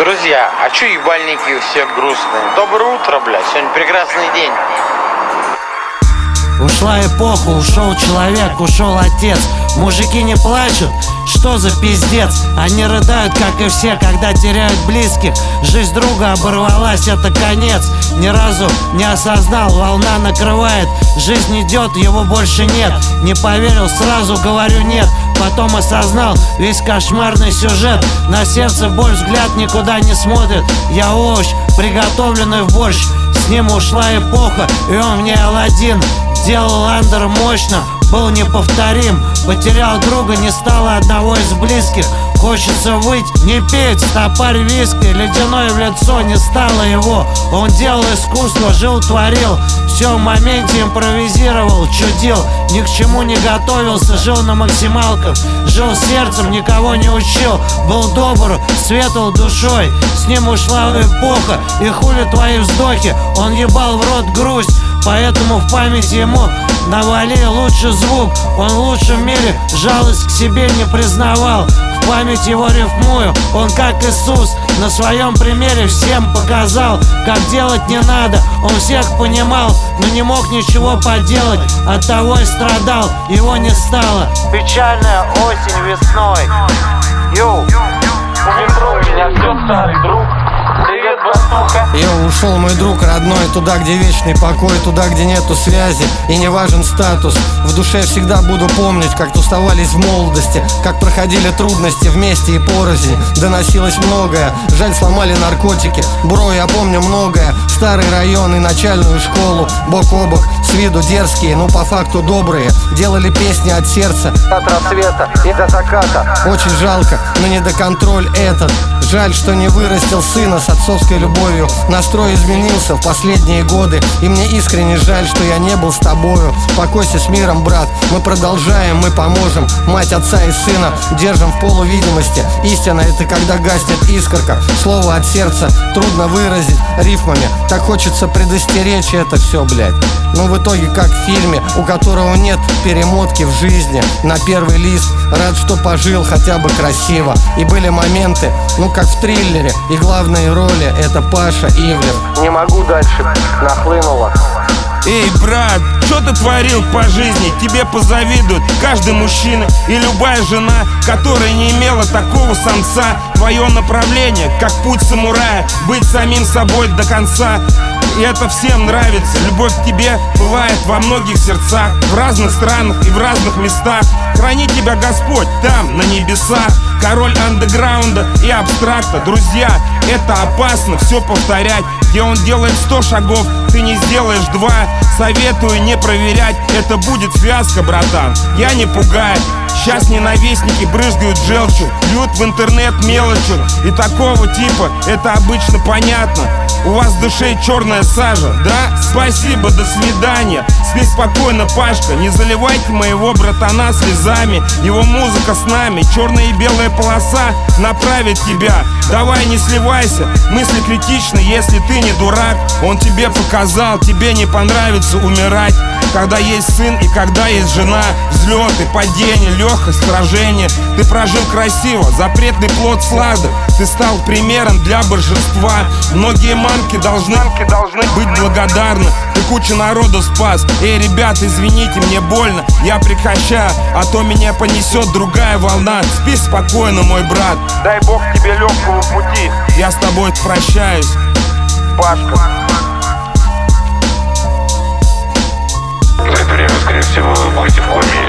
Друзья, а чё ебальники все грустные? Доброе утро, блядь, сегодня прекрасный день. Ушла эпоха, ушел человек, ушел отец. Мужики не плачут, что за пиздец? Они рыдают, как и все, когда теряют близких. Жизнь друга оборвалась, это конец. Ни разу не осознал, волна накрывает. Жизнь идет, его больше нет. Не поверил, сразу говорю нет. Потом осознал весь кошмарный сюжет. На сердце боль, взгляд никуда не смотрит. Я овощ, приготовленный в борщ. С ним ушла эпоха, и он мне Аладдин. Делал андер мощно, был неповторим. Потерял друга, не стало одного из близких. Хочется выть, не петь, стопарь виски. Ледяное в лицо, не стало его. Он делал искусство, жил, творил. Все в моменте импровизировал, чудил. Ни к чему не готовился, жил на максималках. Жил сердцем, никого не учил. Был добр, светл душой. С ним ушла эпоха, и хули твои вздохи. Он ебал в рот грусть, поэтому в память ему навали лучший звук. Он в лучшем мире жалость к себе не признавал. В память его рифмую, он как Иисус. На своем примере всем показал, как делать не надо. Он всех понимал, но не мог ничего поделать. Оттого и страдал, его не стало. Печальная осень весной. Йоу, у меня все, старый друг. Привет, братуха. Ушел мой друг родной, туда, где вечный покой, туда, где нету связи и не важен статус. В душе всегда буду помнить, как тусовались в молодости, как проходили трудности вместе и порознь. Доносилось многое, жаль, сломали наркотики. Бро, я помню многое, старый район и начальную школу. Бок о бок, с виду дерзкие, но по факту добрые. Делали песни от сердца, от рассвета и до заката. Очень жалко, но не до контроль этот. Жаль, что не вырастил сына с отцовской любовью. Настрой изменился в последние годы, и мне искренне жаль, что я не был с тобою. Покойся с миром, брат, мы продолжаем, мы поможем. Мать, отца и сына держим в полувидимости. Истина — это когда гаснет искорка. Слово от сердца трудно выразить рифмами. Так хочется предостеречь это все, блядь. Но в итоге как в фильме, у которого нет перемотки в жизни. На первый лист рад, что пожил хотя бы красиво. И были моменты, ну как в триллере, и главные роли — это Паша Ивлев. Не могу дальше, нахлынуло. Эй, брат, что ты творил по жизни? Тебе позавидует каждый мужчина и любая жена, которая не имела такого самца. Твое направление, как путь самурая, быть самим собой до конца. И это всем нравится. Любовь к тебе бывает во многих сердцах, в разных странах и в разных местах. Храни тебя Господь там, на небесах. Король андеграунда и абстракта. Друзья, это опасно все повторять. Где он делает 100 шагов, ты не сделаешь 2. Советую не проверять, это будет фиаско, братан. Я не пугаю. Сейчас ненавистники брызгают желчью, льют в интернет мелочью. И такого типа, это обычно понятно. У вас в душе черная сажа, да? Спасибо, до свидания. Спи спокойно, Пашка, не заливайте моего братана слезами. Его музыка с нами, черная и белая полоса направит тебя. Давай не сливайся, мысли критичны, если ты не дурак. Он тебе показал, тебе не понравится умирать. Когда есть сын и когда есть жена, взлеты, падения, легкость, сражение. Ты прожил красиво, запретный плод сладок. Ты стал примером для божества. Многие мамки должны быть благодарны. Ты кучу народу спас. Эй, ребят, извините, мне больно. Я прекращаю, а то меня понесет другая волна. Спи спокойно, мой брат. Дай Бог тебе легкого пути. Я с тобой прощаюсь, Пашка. За это время, скорее всего, вы будете в коме.